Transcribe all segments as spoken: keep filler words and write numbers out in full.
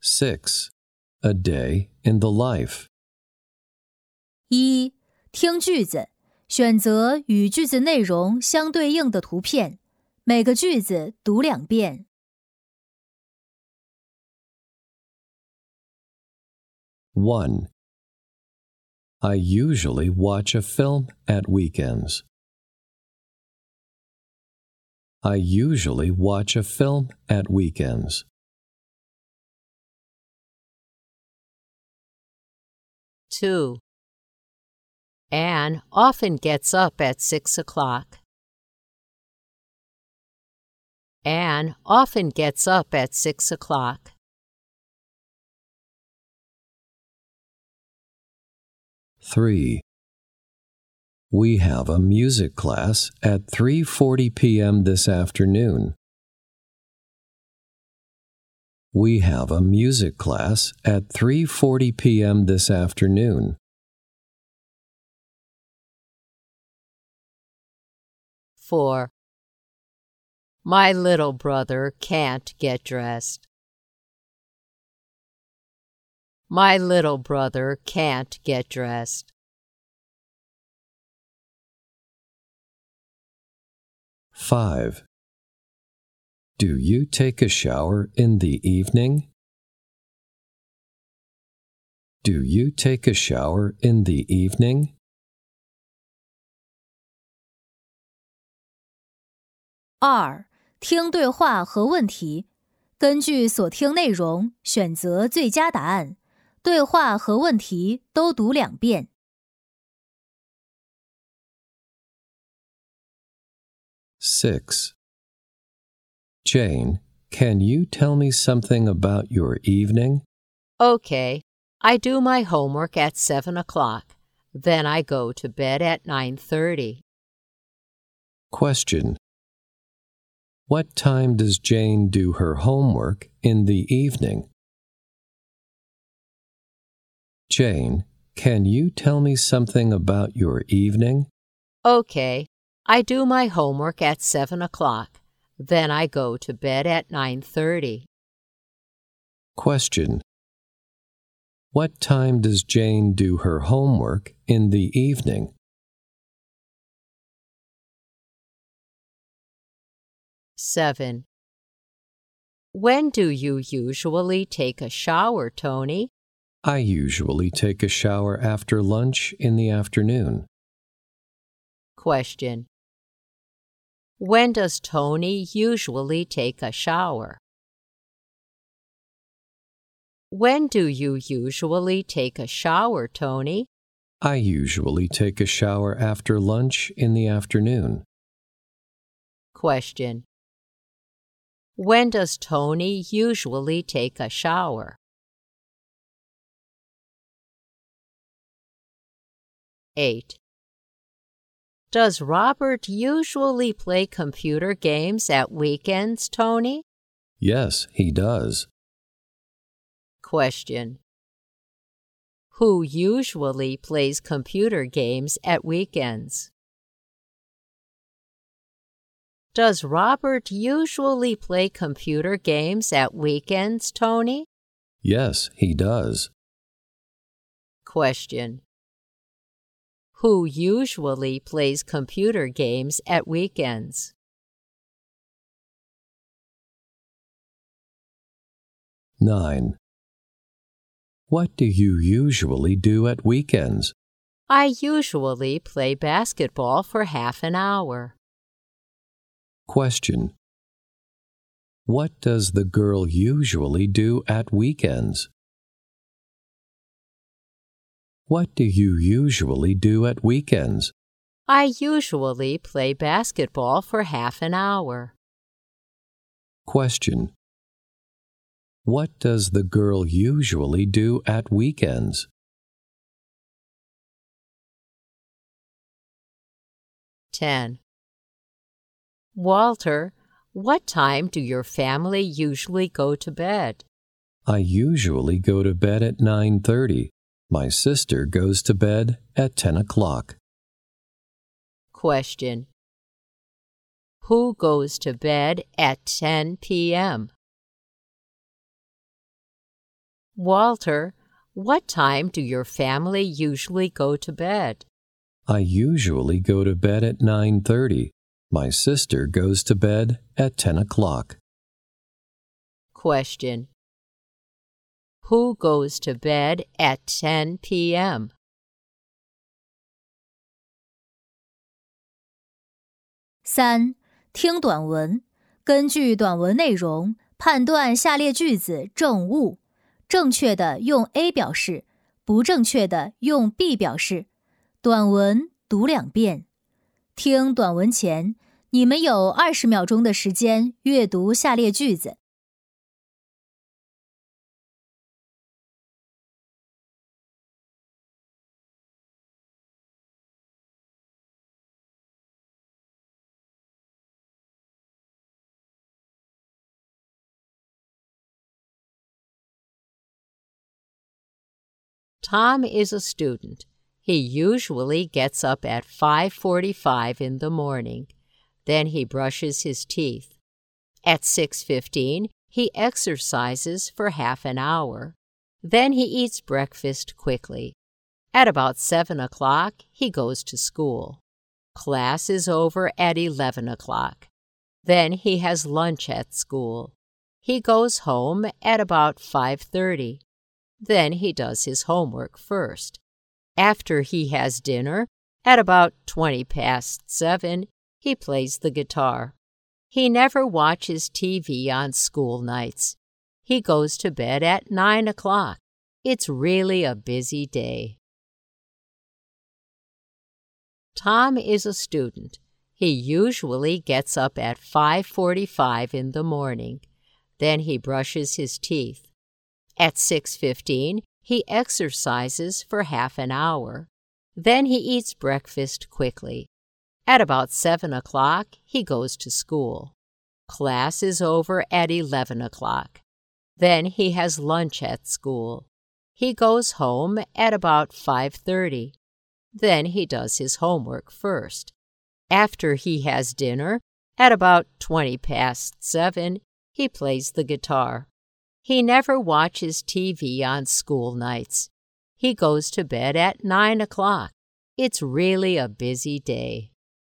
Six. A day in the life. 一、听句子，选择与句子内容相对应的图片，每个句子读两遍。 One. I usually watch a film at weekends. I usually watch a film at weekends. Two. Anne often gets up at six o'clock. Anne often gets up at six o'clock. Three. We have a music class at three forty p.m. this afternoon. We have a music class at three forty p.m. this afternoon. Four. My little brother can't get dressed. My little brother can't get dressed. Five. Do you take a shower in the evening? Do you take a shower in the evening? 二、听对话和问题，根据所听内容选择最佳答案，对话和问题都读两遍。 Six. Jane, can you tell me something about your evening? Okay, I do my homework at seven o'clock. Then I go to bed at nine thirty. Question. What time does Jane do her homework in the evening? Jane, can you tell me something about your evening? Okay, I do my homework at seven o'clock. Then I go to bed at nine thirty. Question. What time does Jane do her homework in the evening? Seven. When do you usually take a shower, Tony? I usually take a shower after lunch in the afternoon. Question. When does Tony usually take a shower? When do you usually take a shower, Tony? I usually take a shower after lunch in the afternoon. Question. When does Tony usually take a shower? Eight. Does Robert usually play computer games at weekends, Tony? Yes, he does. Question. Who usually plays computer games at weekends? Does Robert usually play computer games at weekends, Tony? Yes, he does. Question. Who usually plays computer games at weekends? Nine. What do you usually do at weekends? I usually play basketball for half an hour. Question. What does the girl usually do at weekends? What do you usually do at weekends? I usually play basketball for half an hour. Question. What does the girl usually do at weekends? Ten. Walter, what time do your family usually go to bed? I usually go to bed at nine thirty. My sister goes to bed at ten o'clock. Question. Who goes to bed at ten p.m.? Walter, what time do your family usually go to bed? I usually go to bed at nine thirty. My sister goes to bed at ten o'clock. Question. Who goes to bed at ten p.m.? 三、听短文，根据短文内容判断下列句子正误，正确的用 A 表示，不正确的用 B 表示。短文读两遍。听短文前，你们有二十秒钟的时间阅读下列句子。 Tom is a student. He usually gets up at five forty-five in the morning. Then he brushes his teeth. At six fifteen, he exercises for half an hour. Then he eats breakfast quickly. At about seven o'clock, he goes to school. Class is over at eleven o'clock. Then he has lunch at school. He goes home at about five thirty. Then he does his homework first. After he has dinner, at about twenty past seven, he plays the guitar. He never watches T V on school nights. He goes to bed at nine o'clock. It's really a busy day. Tom is a student. He usually gets up at five forty-five in the morning. Then he brushes his teeth. At six fifteen, he exercises for half an hour. Then he eats breakfast quickly. At about seven o'clock, he goes to school. Class is over at eleven o'clock. Then he has lunch at school. He goes home at about five thirty. Then he does his homework first. After he has dinner, at about twenty past seven, he plays the guitar. He never watches T V on school nights. He goes to bed at nine o'clock. It's really a busy day.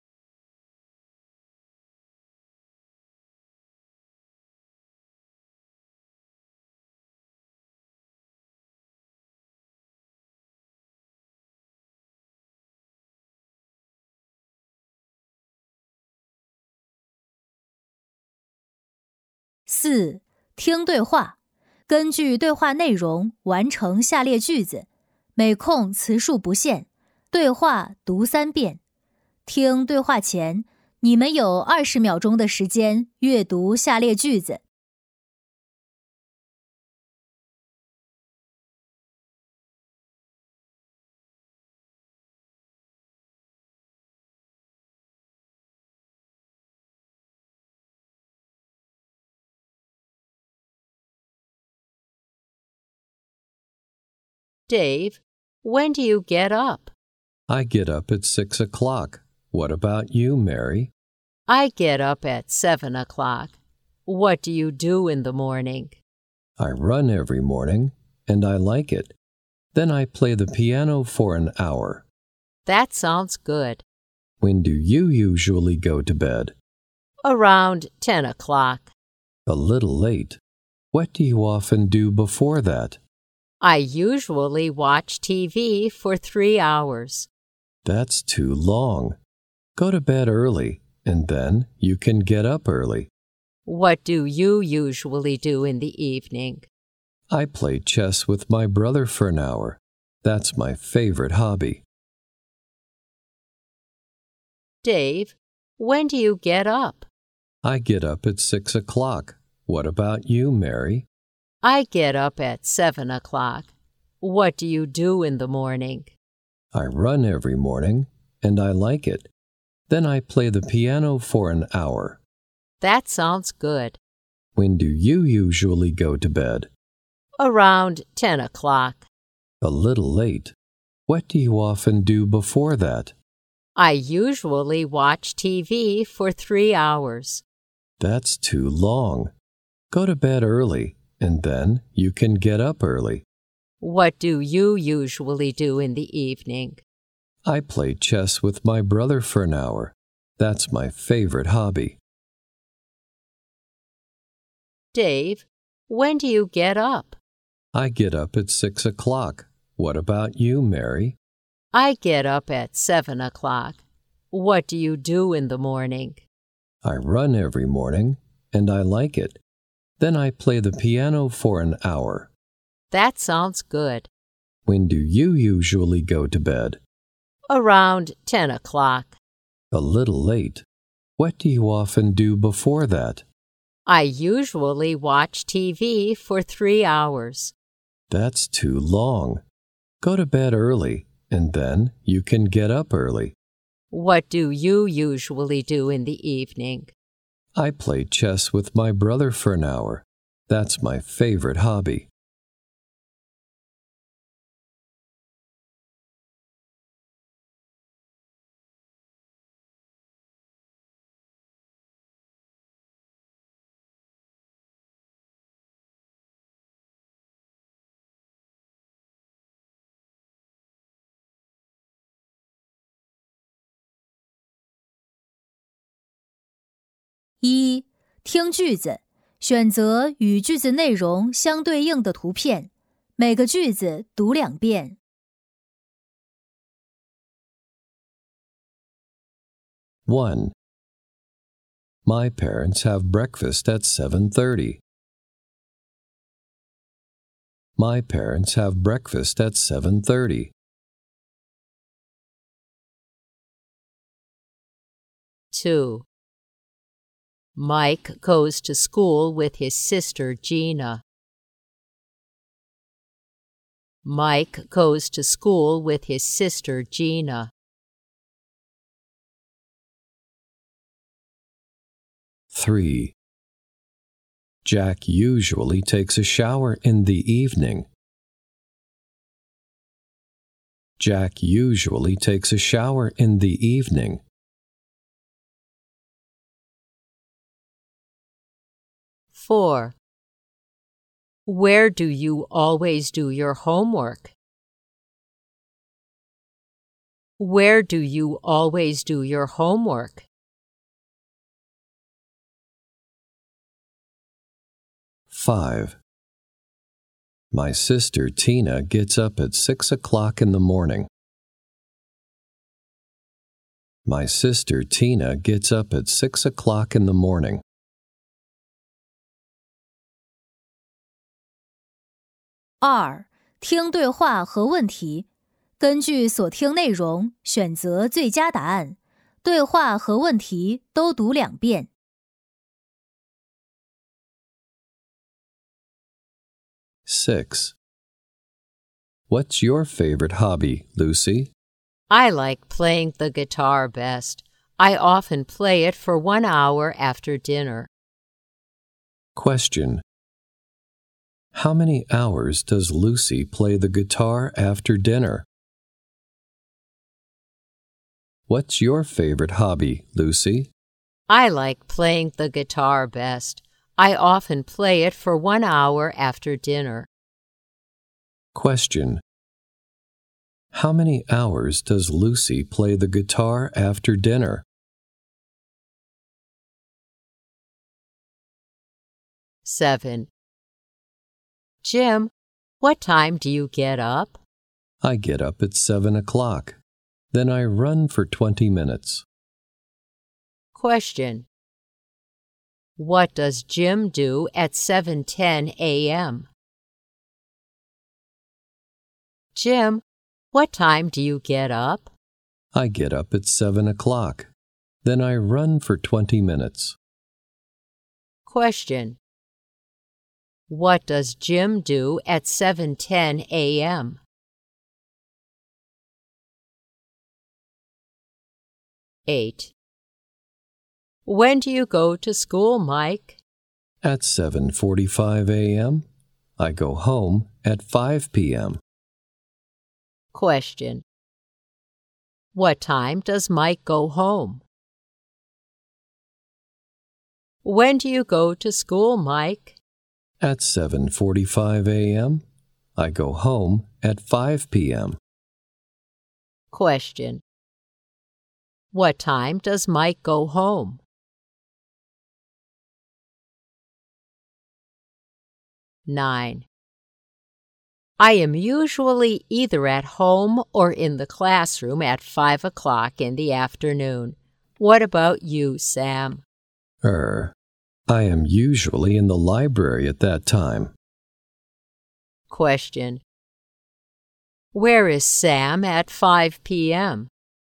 "四、听对话，根据对话内容完成下列句子，每空词数不限，对话读三遍。听对话前，你们有二十秒钟的时间阅读下列句子。 Dave, when do you get up? I get up at six o'clock. What about you, Mary? I get up at seven o'clock. What do you do in the morning? I run every morning, and I like it. Then I play the piano for an hour. That sounds good. When do you usually go to bed? Around ten o'clock. A little late. What do you often do before that? I usually watch T V for three hours. That's too long. Go to bed early, and then you can get up early. What do you usually do in the evening? I play chess with my brother for an hour. That's my favorite hobby. Dave, when do you get up? I get up at six o'clock. What about you, Mary? I get up at seven o'clock. What do you do in the morning? I run every morning, and I like it. Then I play the piano for an hour. That sounds good. When do you usually go to bed? Around ten o'clock. A little late. What do you often do before that? I usually watch T V for three hours. That's too long. Go to bed early, and then you can get up early. What do you usually do in the evening? I play chess with my brother for an hour. That's my favorite hobby. Dave, when do you get up? I get up at six o'clock. What about you, Mary? I get up at seven o'clock. What do you do in the morning? I run every morning, and I like it. Then I play the piano for an hour. That sounds good. When do you usually go to bed? Around ten o'clock. A little late. What do you often do before that? I usually watch T V for three hours. That's too long. Go to bed early, and then you can get up early. What do you usually do in the evening? I play chess with my brother for an hour. That's my favorite hobby. 一、听句子，选择与句子内容相对应的图片，每个句子读两遍。 one. My parents have breakfast at seven thirty. My parents have breakfast at seven thirty. Two. Mike goes to school with his sister Gina. Mike goes to school with his sister Gina. three. Jack usually takes a shower in the evening. Jack usually takes a shower in the evening. Four. Where do you always do your homework? Where do you always do your homework? five. My sister Tina gets up at six o'clock in the morning. My sister Tina gets up at six o'clock in the morning. 二、听对话和问题，根据所听内容选择最佳答案，对话和问题都读两遍。 six. What's your favorite hobby, Lucy? I like playing the guitar best. I often play it for one hour after dinner. Question. How many hours does Lucy play the guitar after dinner? What's your favorite hobby, Lucy? I like playing the guitar best. I often play it for one hour after dinner. Question. How many hours does Lucy play the guitar after dinner? Seven. Jim, what time do you get up? I get up at seven o'clock. Then I run for twenty minutes. Question. What does Jim do at seven ten a.m.? Jim, what time do you get up? I get up at seven o'clock. Then I run for twenty minutes. Question. What does Jim do at seven ten a.m.? Eight. When do you go to school, Mike? At seven forty-five a.m. I go home at five p.m. Question. What time does Mike go home? When do you go to school, Mike? at seven forty-five a.m. I go home at five p.m. Question. What time does Mike go home? Nine. I am usually either at home or in the classroom at five o'clock in the afternoon. What about you, Sam? Er, I am usually in the library at that time. Question. Where is Sam at five p.m.?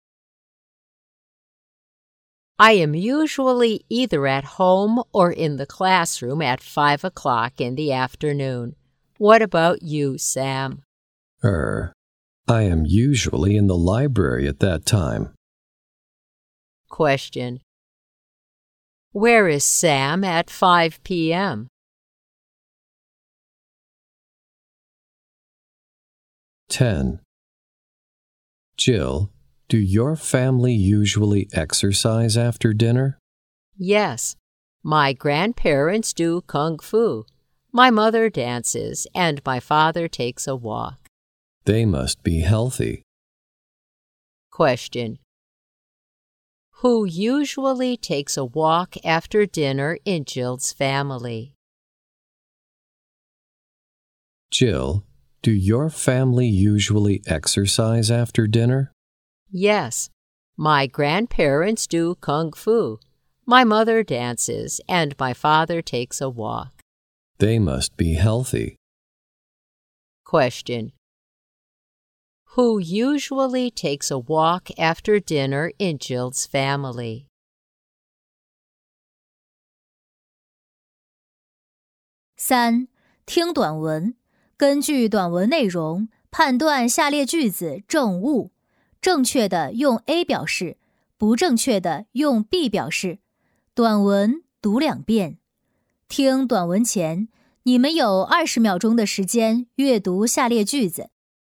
I am usually either at home or in the classroom at five o'clock in the afternoon. What about you, Sam? Er, I am usually in the library at that time. Question. Where is Sam at five p.m.? Ten. Jill, do your family usually exercise after dinner? Yes. My grandparents do kung fu. My mother dances, and my father takes a walk. They must be healthy. Question. Who usually takes a walk after dinner in Jill's family? Jill, do your family usually exercise after dinner? Yes. My grandparents do kung fu. My mother dances, and my father takes a walk. They must be healthy. Question. Who usually takes a walk after dinner in Jill's family? 三、听短文，根据短文内容判断下列句子正误，正确的用 A 表示，不正确的用 B 表示。短文读两遍。听短文前，你们有二十秒钟的时间阅读下列句子。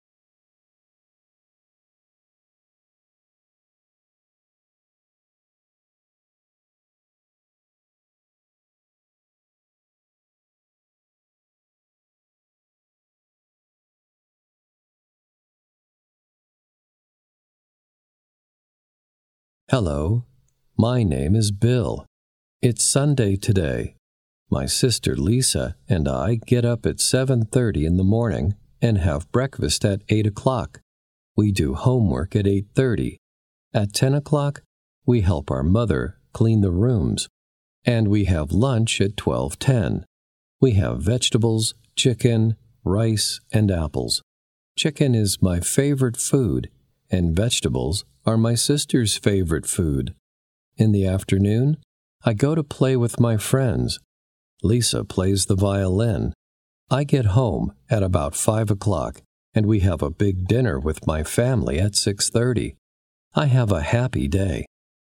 Hello, my name is Bill. It's Sunday today. My sister Lisa and I get up at seven thirty in the morning and have breakfast at eight o'clock. We do homework at eight thirty. At ten o'clock, we help our mother clean the rooms. And we have lunch at twelve ten. We have vegetables, chicken, rice, and apples. Chicken is my favorite food, and vegetables are my sister's favorite food. In the afternoon, I go to play with my friends. Lisa plays the violin. I get home at about five o'clock, and we have a big dinner with my family at six thirty. I have a happy day.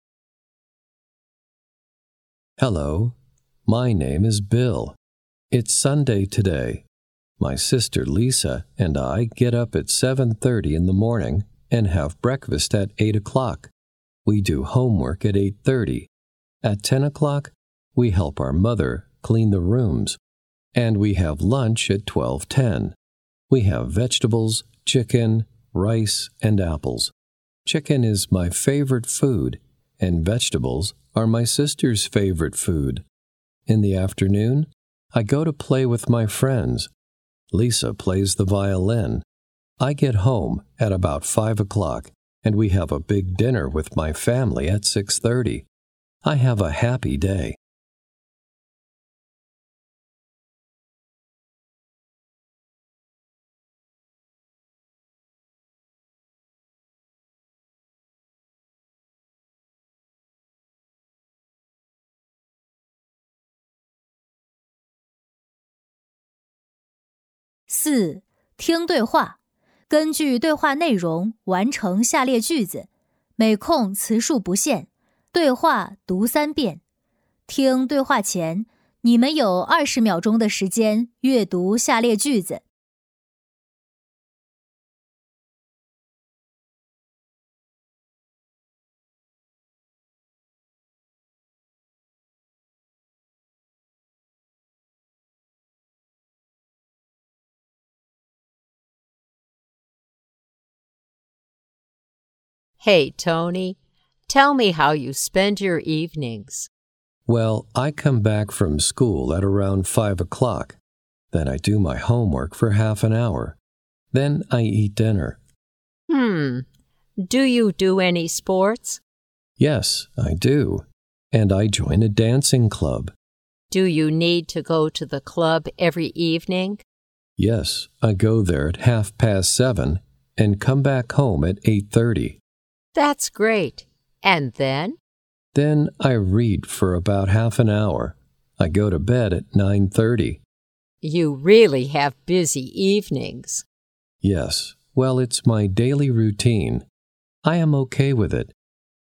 Hello, my name is Bill. It's Sunday today. My sister Lisa and I get up at seven thirty in the morning and have breakfast at eight o'clock. We do homework at eight thirty. At ten o'clock, we help our mother clean the rooms. And we have lunch at twelve ten. We have vegetables, chicken, rice, and apples. Chicken is my favorite food, and vegetables are my sister's favorite food. In the afternoon, I go to play with my friends. Lisa plays the violin. I get home at about five o'clock, and we have a big dinner with my family at six thirty. I have a happy day. “四、听对话，根据对话内容完成下列句子，每空词数不限，对话读三遍。听对话前，你们有二十秒钟的时间阅读下列句子。 Hey, Tony, tell me how you spend your evenings. Well, I come back from school at around five o'clock. Then I do my homework for half an hour. Then I eat dinner. Hmm. Do you do any sports? Yes, I do. And I join a dancing club. Do you need to go to the club every evening? Yes, I go there at half past seven and come back home at eight thirty. That's great. And then? Then I read for about half an hour. I go to bed at nine thirty. You really have busy evenings. Yes, well, it's my daily routine. I am okay with it.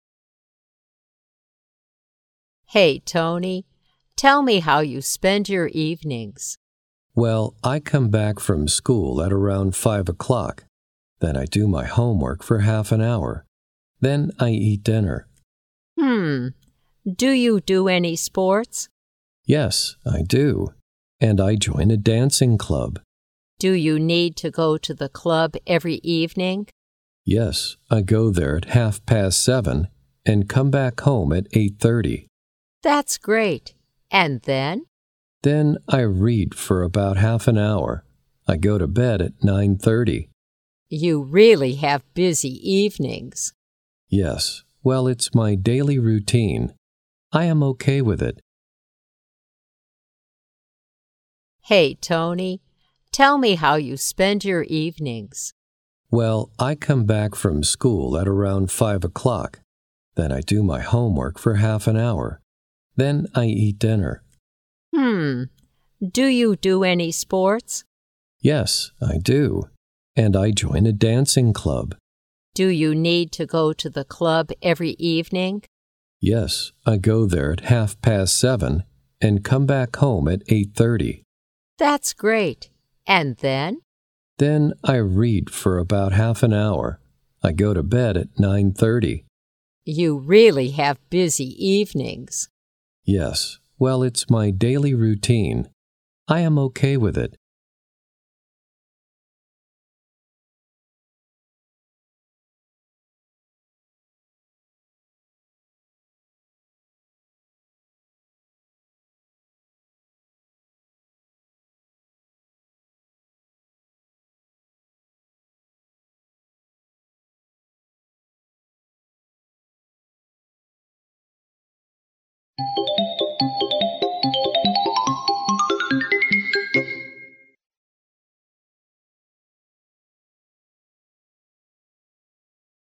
Hey, Tony, tell me how you spend your evenings. Well, I come back from school at around five o'clock. Then I do my homework for half an hour. Then I eat dinner. Hmm. Do you do any sports? Yes, I do. And I join a dancing club. Do you need to go to the club every evening? Yes, I go there at half past seven and come back home at eight thirty. That's great. And then? Then I read for about half an hour. I go to bed at nine thirty. You really have busy evenings. Yes, well, it's my daily routine. I am okay with it. Hey, Tony, tell me how you spend your evenings. Well, I come back from school at around five o'clock. Then I do my homework for half an hour. Then I eat dinner. Hmm. Do you do any sports? Yes, I do. And I join a dancing club. Do you need to go to the club every evening? Yes, I go there at half past seven and come back home at eight thirty. That's great. And then? Then I read for about half an hour. I go to bed at nine thirty. You really have busy evenings. Yes, well, it's my daily routine. I am okay with it.